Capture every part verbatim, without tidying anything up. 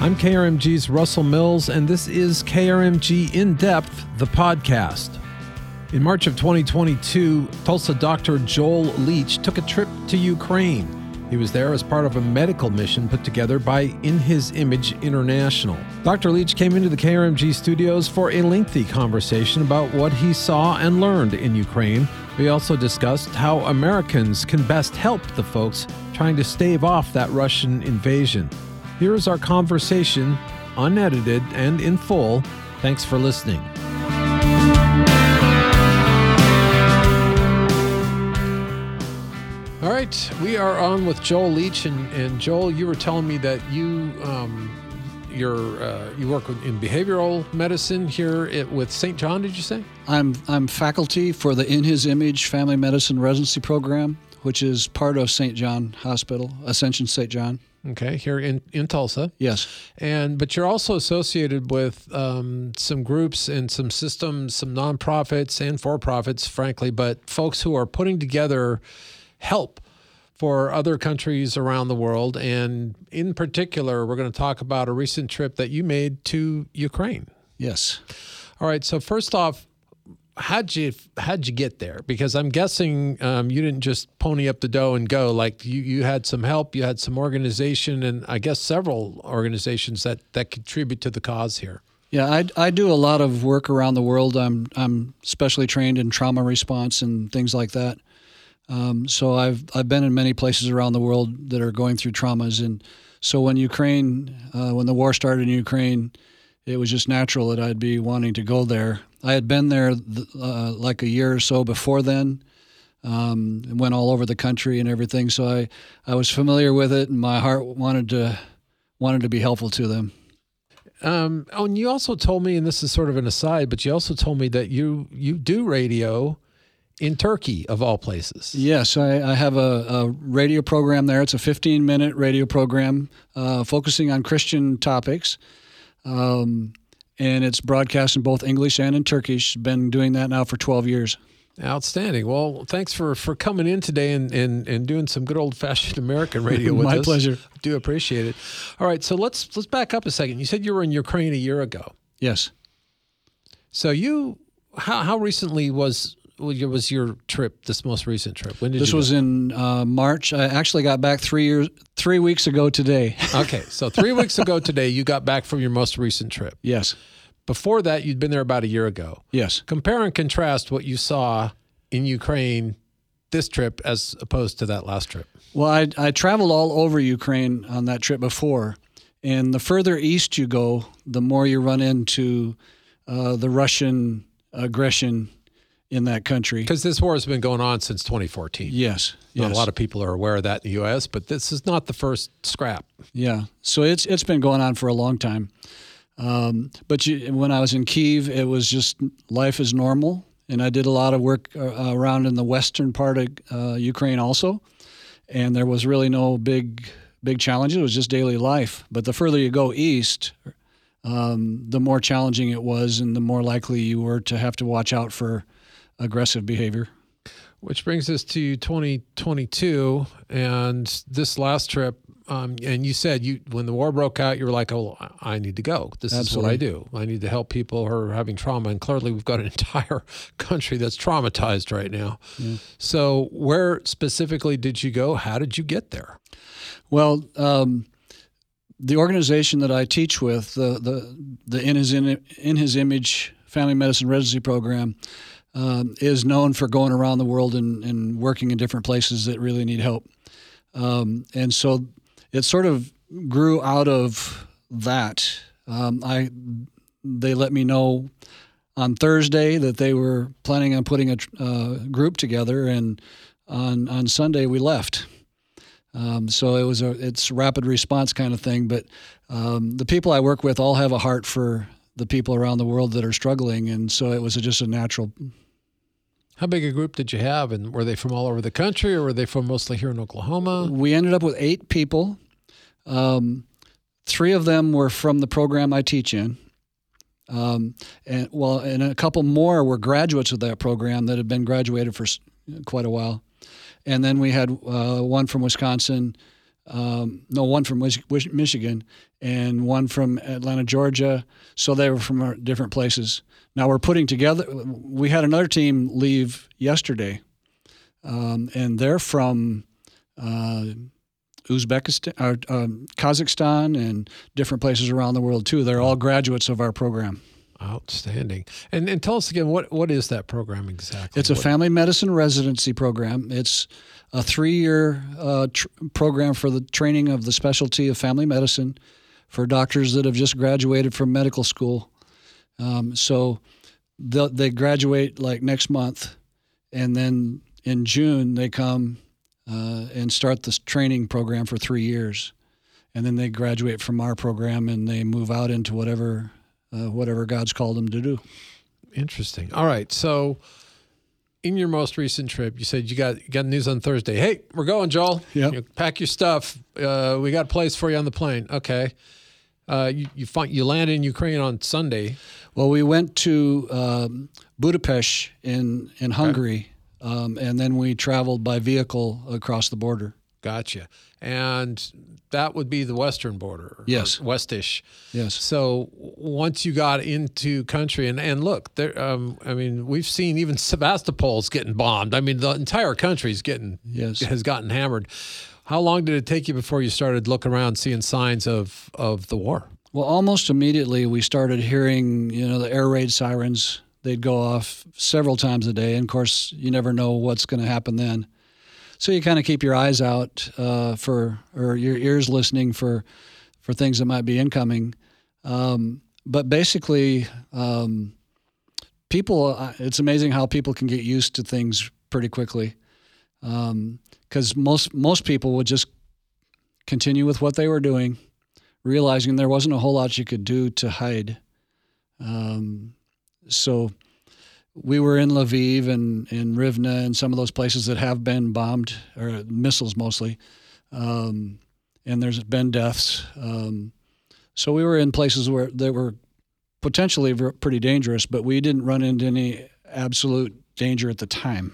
I'm K R M G's Russell Mills, and this is K R M G In Depth, the podcast. In March of twenty twenty-two, Tulsa doctor Joel Leach took a trip to Ukraine. He was there as part of a medical mission put together by In His Image International. Doctor Leach came into the K R M G studios for a lengthy conversation about what he saw and learned in Ukraine. We also discussed how Americans can best help the folks trying to stave off that Russian invasion. Here is our conversation, unedited and in full. Thanks for listening. All right, we are on with Joel Leach, and, and Joel, you were telling me that you um, you're, uh, you work in behavioral medicine here at, with Saint John, did you say? I'm I'm faculty for the In His Image Family Medicine Residency Program, which is part of Saint John Hospital, Ascension Saint John. Okay, here in, in Tulsa. Yes. And but you're also associated with um, some groups and some systems, some nonprofits and for-profits, frankly, but folks who are putting together help for other countries around the world. And in particular, we're going to talk about a recent trip that you made to Ukraine. Yes. All right. So first off, how'd you how'd you get there? Because I'm guessing um, you didn't just pony up the dough and go. Like you, you had some help, you had some organization, and I guess several organizations that, that contribute to the cause here. Yeah, I, I do a lot of work around the world. I'm I'm specially trained in trauma response and things like that. Um, so I've I've been in many places around the world that are going through traumas, and so when Ukraine, uh, when the war started in Ukraine, it was just natural that I'd be wanting to go there. I had been there uh, like a year or so before then, um, and went all over the country and everything. So I, I was familiar with it, and my heart wanted to wanted to be helpful to them. Um, oh, and you also told me, and this is sort of an aside, but you also told me that you you do radio in Turkey, of all places. Yes, I, I have a, a radio program there. It's a fifteen-minute radio program uh, focusing on Christian topics, um, and it's broadcast in both English and in Turkish. Been doing that now for twelve years. Outstanding. Well, thanks for, for coming in today and, and, and doing some good old-fashioned American radio with My us. My pleasure. I do appreciate it. All right, so let's let's back up a second. You said you were in Ukraine a year ago. Yes. So you, how how recently was... was your trip, this most recent trip? When did this you was go? in uh, March. I actually got back three years, three weeks ago today. Okay, so three weeks ago today, you got back from your most recent trip. Yes. Before that, you'd been there about a year ago. Yes. Compare and contrast what you saw in Ukraine this trip as opposed to that last trip. Well, I, I traveled all over Ukraine on that trip before, and the further east you go, the more you run into uh, the Russian aggression in that country. Because this war has been going on since twenty fourteen. Yes. Not yes. a lot of people are aware of that in the U S, but this is not the first scrap. Yeah. So it's it's been going on for a long time. Um, but you, when I was in Kyiv, it was just life as normal. And I did a lot of work uh, around in the western part of uh, Ukraine also. And there was really no big, big challenges. It was just daily life. But the further you go east, um, the more challenging it was and the more likely you were to have to watch out for aggressive behavior. Which brings us to twenty twenty-two and this last trip. Um, and you said you when the war broke out, you were like, oh, I need to go. This Absolutely. is what I do. I need to help people who are having trauma. And clearly we've got an entire country that's traumatized right now. Yeah. So where specifically did you go? How did you get there? Well, um, the organization that I teach with, the the, the In His In, In His Image Family Medicine Residency Program, Um, is known for going around the world and, and working in different places that really need help. Um, and so it sort of grew out of that. Um, I they let me know on Thursday that they were planning on putting a uh, group together, and on on Sunday we left. Um, so it was a it's a rapid response kind of thing. But um, the people I work with all have a heart for the people around the world that are struggling, and so it was a, just a natural. How big a group did you have, and were they from all over the country, or were they from mostly here in Oklahoma? We ended up with eight people. Um, three of them were from the program I teach in, um, and well, and a couple more were graduates of that program that had been graduated for quite a while. And then we had uh, one from Wisconsin, um, no, one from Mich- Michigan, and one from Atlanta, Georgia. So they were from different places. Now we're putting together. We had another team leave yesterday, um, and they're from uh, Uzbekistan, or, um, Kazakhstan, and different places around the world too. They're all graduates of our program. Outstanding. And and tell us again, what what is that program exactly? It's a what? family medicine residency program. It's a three-year uh, tr- program for the training of the specialty of family medicine for doctors that have just graduated from medical school. Um, so they graduate like next month, and then in June they come uh, and start this training program for three years. And then they graduate from our program and they move out into whatever uh, whatever God's called them to do. Interesting. All right. So in your most recent trip, you said you got you got news on Thursday. Hey, we're going, Joel. Yep. You know, pack your stuff. Uh, we got a place for you on the plane. Okay. Uh, you you, find, you landed in Ukraine on Sunday. Well, we went to um, Budapest in, in Hungary, okay. um, and then we traveled by vehicle across the border. Gotcha. And that would be the western border. Yes. Westish. Yes. So once you got into country, and, and look, there. Um, I mean, we've seen even Sevastopol's getting bombed. I mean, the entire country's getting yes. has gotten hammered. How long did it take you before you started looking around, seeing signs of, of the war? Well, almost immediately we started hearing, you know, the air raid sirens. They'd go off several times a day. And of course, you never know what's going to happen then. So you kind of keep your eyes out uh, for, or your ears listening for, for things that might be incoming. Um, but basically, um, people, it's amazing how people can get used to things pretty quickly. Um, because most most people would just continue with what they were doing, realizing there wasn't a whole lot you could do to hide. Um, so we were in Lviv and in Rivne and some of those places that have been bombed, or missiles mostly, um, and there's been deaths. Um, so we were in places where they were potentially pretty dangerous, but we didn't run into any absolute danger at the time.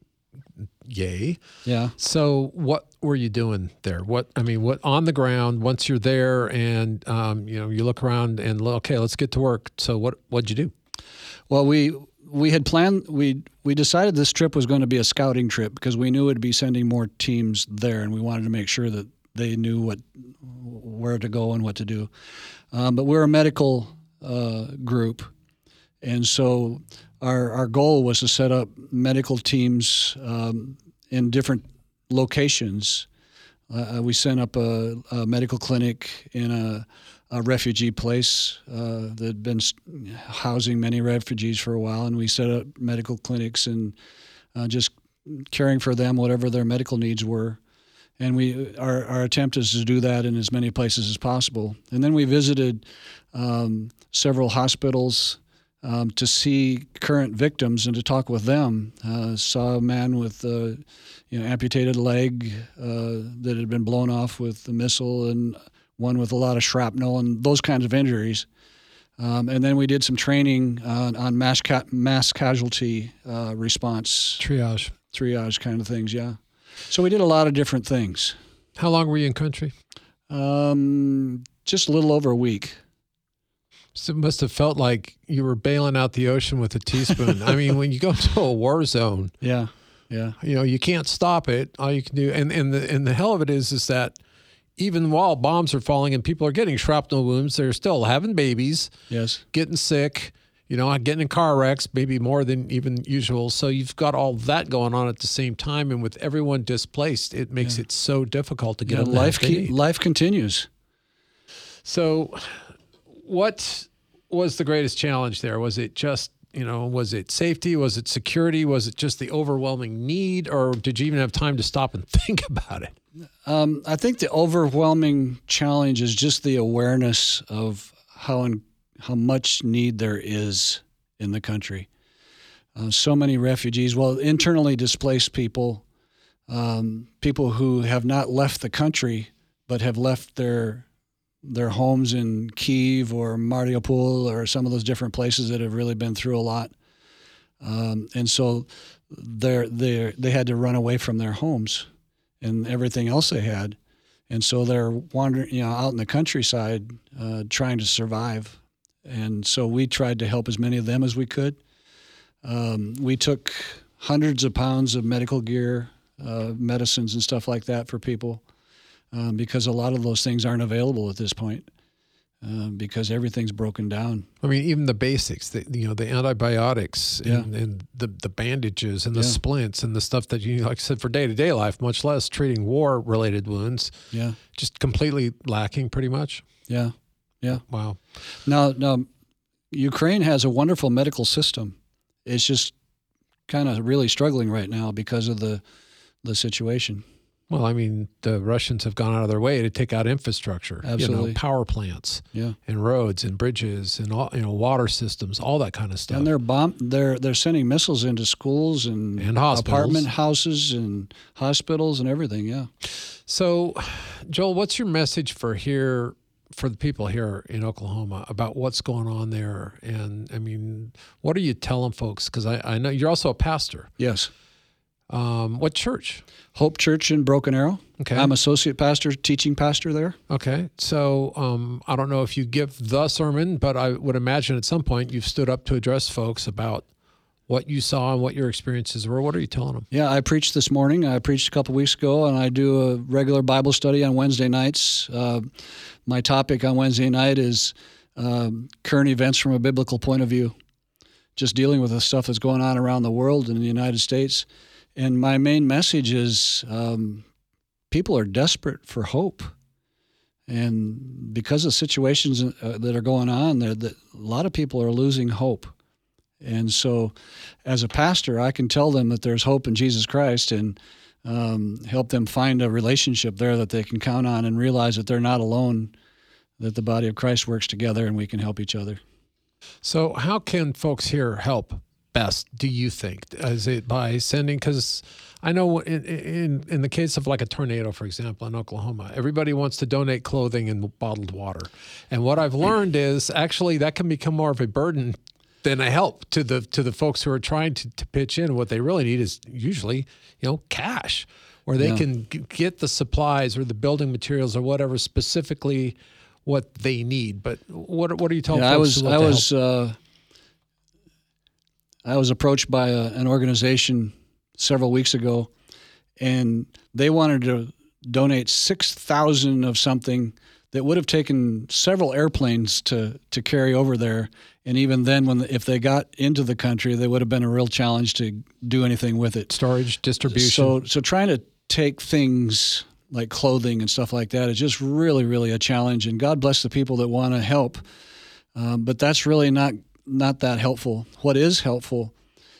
Yay. Yeah. So what were you doing there? What, I mean, what on the ground, once you're there and, um, you know, you look around and, okay, let's get to work. So what, what'd you do? Well, we, we had planned, we, we decided this trip was going to be a scouting trip because we knew it'd be sending more teams there, and we wanted to make sure that they knew what, where to go and what to do. Um, but we're a medical, uh, group. And so our our goal was to set up medical teams um, in different locations. Uh, we set up a, a medical clinic in a, a refugee place uh, that had been housing many refugees for a while, and we set up medical clinics and uh, just caring for them, whatever their medical needs were. And we our, our attempt is to do that in as many places as possible. And then we visited um, several hospitals Um, to see current victims and to talk with them. Uh, saw a man with a you know, amputated leg uh, that had been blown off with the missile, and one with a lot of shrapnel and those kinds of injuries. Um, and then we did some training on, on mass, ca- mass casualty uh, response. Triage. Triage kind of things, yeah. So we did a lot of different things. How long were you in country? Um, just a little over a week. So it must have felt like you were bailing out the ocean with a teaspoon. I mean, when you go to a war zone, yeah, yeah, you know, you can't stop it. All you can do, and, and the and the hell of it is, is that even while bombs are falling and people are getting shrapnel wounds, they're still having babies, yes, getting sick, you know, getting in car wrecks, maybe more than even usual. So you've got all that going on at the same time, and with everyone displaced, it makes yeah. it so difficult to get yeah, life. Ke- life continues. So, what was the greatest challenge there? Was it just, you know, was it safety? Was it security? Was it just the overwhelming need? Or did you even have time to stop and think about it? Um, I think the overwhelming challenge is just the awareness of how in, how much need there is in the country. Uh, so many refugees, well, internally displaced people, um, people who have not left the country but have left their their homes in Kyiv or Mariupol or some of those different places that have really been through a lot. Um, and so they're, they're, they had to run away from their homes and everything else they had. And so they're wandering, you know, out in the countryside uh, trying to survive. And so we tried to help as many of them as we could. Um, we took hundreds of pounds of medical gear, uh, medicines and stuff like that for people um, because a lot of those things aren't available at this point. Uh, because everything's broken down. I mean, even the basics, the, you know, the antibiotics yeah. and, and the, the bandages and the yeah. splints and the stuff that you, like I said, for day-to-day life, much less treating war-related wounds, yeah, just completely lacking pretty much. Yeah, yeah. Wow. Now, now, Ukraine has a wonderful medical system. It's just kind of really struggling right now because of the the situation. Well, I mean, the Russians have gone out of their way to take out infrastructure, Absolutely. You know, power plants, yeah, and roads and bridges and all, you know, water systems, all that kind of stuff. And they're bomb they're they're sending missiles into schools and, and hospitals. apartment houses and hospitals and everything. Yeah. So, Joel, what's your message for here for the people here in Oklahoma about what's going on there? And I mean, what are you telling folks? Because I, I know you're also a pastor. Yes. Um, what church? Hope Church in Broken Arrow. Okay. I'm associate pastor, teaching pastor there. Okay. So um, I don't know if you give the sermon, but I would imagine at some point you've stood up to address folks about what you saw and what your experiences were. What are you telling them? Yeah, I preached this morning. I preached a couple weeks ago, and I do a regular Bible study on Wednesday nights. Uh, my topic on Wednesday night is um, current events from a biblical point of view, just dealing with the stuff that's going on around the world and in the United States. And my main message is um, people are desperate for hope. And because of situations uh, that are going on there, that a lot of people are losing hope. And so as a pastor, I can tell them that there's hope in Jesus Christ and um, help them find a relationship there that they can count on and realize that they're not alone, that the body of Christ works together and we can help each other. So how can folks here help best, do you think? Is it by sending, because I know in, in in the case of like a tornado, for example, in Oklahoma, everybody wants to donate clothing and bottled water. And what I've learned is actually that can become more of a burden than a help to the to the folks who are trying to, to pitch in. What they really need is usually, you know, cash, where they Yeah. can g- get the supplies or the building materials or whatever specifically what they need. But what what are you telling Yeah, I folks? was who I want to was help? uh, I was approached by a, an organization several weeks ago, and they wanted to donate six thousand of something that would have taken several airplanes to to carry over there. And even then, when if they got into the country, they would have been a real challenge to do anything with it. Storage, distribution. So, so trying to take things like clothing and stuff like that is just really, really a challenge. And God bless the people that want to help, um, but that's really not not that helpful. What is helpful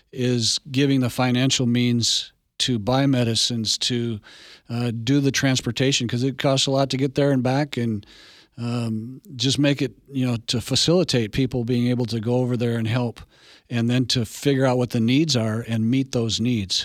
is giving the financial means to buy medicines, to uh, do the transportation, because it costs a lot to get there and back, and um, just make it, you know, to facilitate people being able to go over there and help, and then to figure out what the needs are and meet those needs.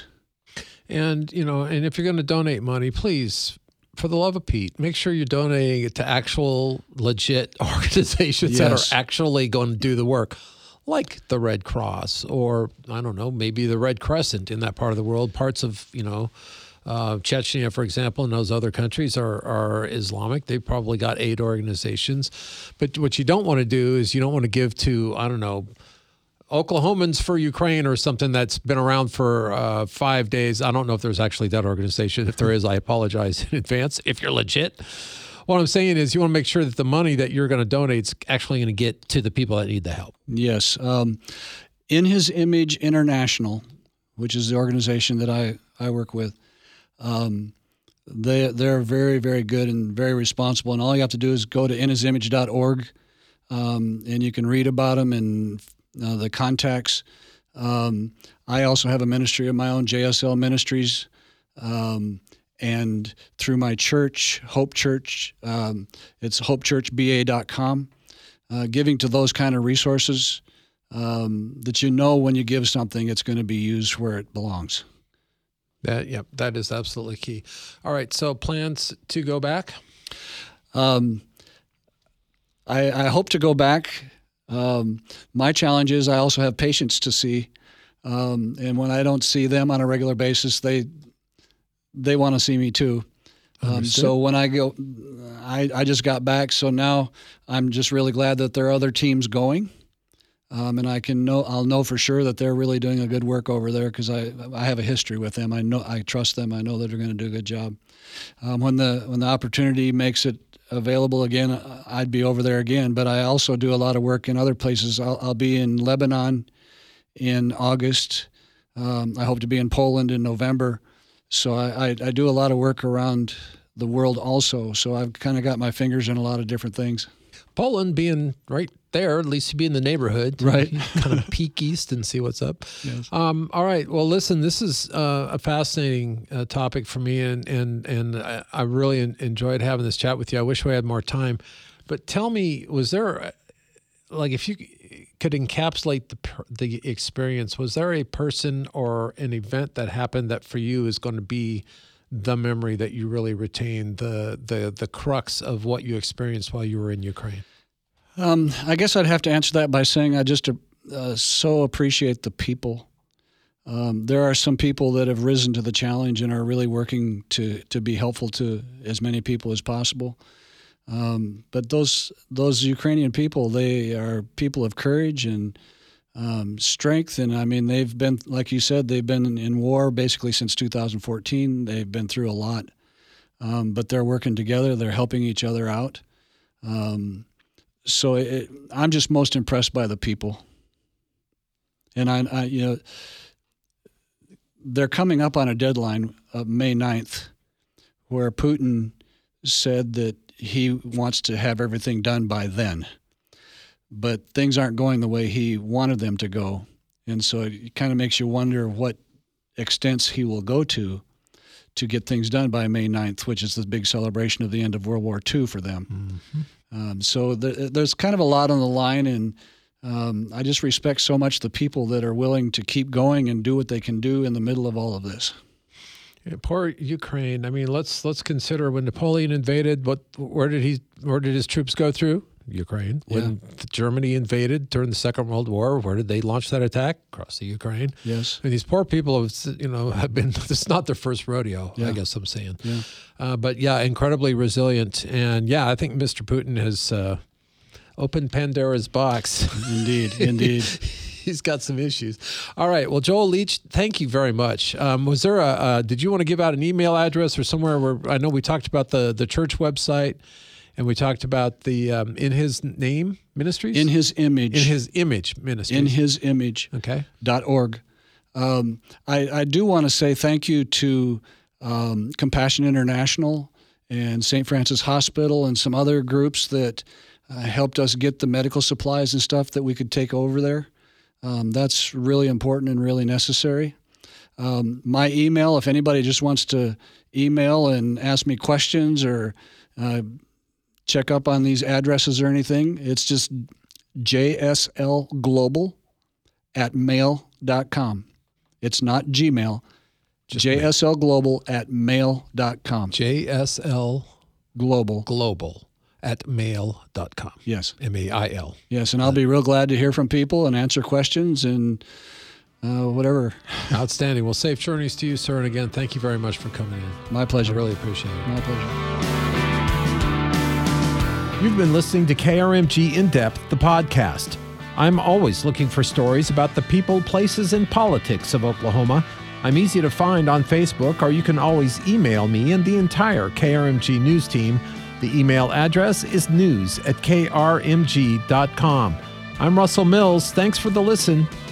And, you know, and if you're going to donate money, please, for the love of Pete, make sure you're donating it to actual legit organizations Yes. that are actually going to do the work, like the Red Cross or, I don't know, maybe the Red Crescent in that part of the world. Parts of, you know, uh, Chechnya, for example, and those other countries are, are Islamic. They've probably got aid organizations. But what you don't want to do is you don't want to give to, I don't know, Oklahomans for Ukraine or something that's been around for uh, five days. I don't know if there's actually that organization. If there is, I apologize in advance if you're legit. What I'm saying is you want to make sure that the money that you're going to donate is actually going to get to the people that need the help. Yes. Um, In His Image International, which is the organization that I, I work with, um, they, they're very, very good and very responsible. And all you have to do is go to in his image dot org, um, and you can read about them and uh, the contacts. Um, I also have a ministry of my own, J S L Ministries, um, and through my church, Hope Church, um, it's hope church b a dot com, uh, giving to those kind of resources um, that you know when you give something, it's going to be used where it belongs. That, yep, that is absolutely key. All right, so plans to go back? Um, I, I hope to go back. Um, my challenge is I also have patients to see, um, and when I don't see them on a regular basis, they they want to see me too. Um, so when I go, I, I just got back. So now I'm just really glad that there are other teams going. Um, and I can know, I'll know for sure that they're really doing a good work over there because I, I have a history with them. I know, I trust them. I know that they're going to do a good job. Um, when the, when the opportunity makes it available again, I'd be over there again, but I also do a lot of work in other places. I'll, I'll be in Lebanon in August. Um, I hope to be in Poland in November. So I, I, I do a lot of work around the world also. So I've kind of got my fingers in a lot of different things. Poland being right there, at least you'd be in the neighborhood. Right. Kind of peek east and see what's up. Yes. Um, all right. Well, listen, this is uh, a fascinating uh, topic for me, and and and I, I really en- enjoyed having this chat with you. I wish we had more time. But tell me, was there, like, if you could encapsulate the the experience, was there a person or an event that happened that for you is going to be the memory that you really retain, the the the crux of what you experienced while you were in Ukraine? Um, I guess I'd have to answer that by saying I just uh, so appreciate the people. Um, there are some people that have risen to the challenge and are really working to to be helpful to as many people as possible. Um, but those those Ukrainian people, they are people of courage and um, strength. And I mean, they've been, like you said, they've been in, in war basically since two thousand fourteen. They've been through a lot, um, but they're working together. They're helping each other out. Um, so it, I'm just most impressed by the people. And I, I, you know, they're coming up on a deadline of May ninth, where Putin said that he wants to have everything done by then. But things aren't going the way he wanted them to go. And so it kind of makes you wonder what extents he will go to to get things done by May ninth, which is the big celebration of the end of World War Two for them. Mm-hmm. Um, so th- there's kind of a lot on the line, and um, I just respect so much the people that are willing to keep going and do what they can do in the middle of all of this. Yeah, poor Ukraine. I mean, let's let's consider when Napoleon invaded. What where did he where did his troops go through? Ukraine. When yeah. Germany invaded during the Second World War, where did they launch that attack? Across the Ukraine. Yes. I mean, these poor people have, you know, have been. This is not their first rodeo. Yeah. I guess I'm saying. Yeah. Uh, but yeah, incredibly resilient, and yeah, I think Mister Putin has uh, opened Pandora's box. Indeed, indeed. He's got some issues. All right. Well, Joel Leach, thank you very much. Um, was there a? Uh, did you want to give out an email address or somewhere where I know we talked about the the church website? And we talked about the um, In His Name Ministries? In His Image. In His Image Ministries. In His Image. Okay. Dot org. Um, I, I do want to say thank you to um, Compassion International and Saint Francis Hospital and some other groups that uh, helped us get the medical supplies and stuff that we could take over there. Um, that's really important and really necessary. Um, my email, if anybody just wants to email and ask me questions or uh, check up on these addresses or anything, it's just j s l global at mail dot com. It's not Gmail. Just j s l global at mail dot com. J S L Global. Global at mail dot com. Yes. M A I L. Yes, and I'll be real glad to hear from people and answer questions and uh, whatever. Outstanding. Well, safe journeys to you, sir. And again, thank you very much for coming in. My pleasure. I really appreciate it. My pleasure. You've been listening to K R M G In Depth, the podcast. I'm always looking for stories about the people, places, and politics of Oklahoma. I'm easy to find on Facebook, or you can always email me and the entire K R M G news team. The email address is news at k r m g dot com. I'm Russell Mills. Thanks for the listen.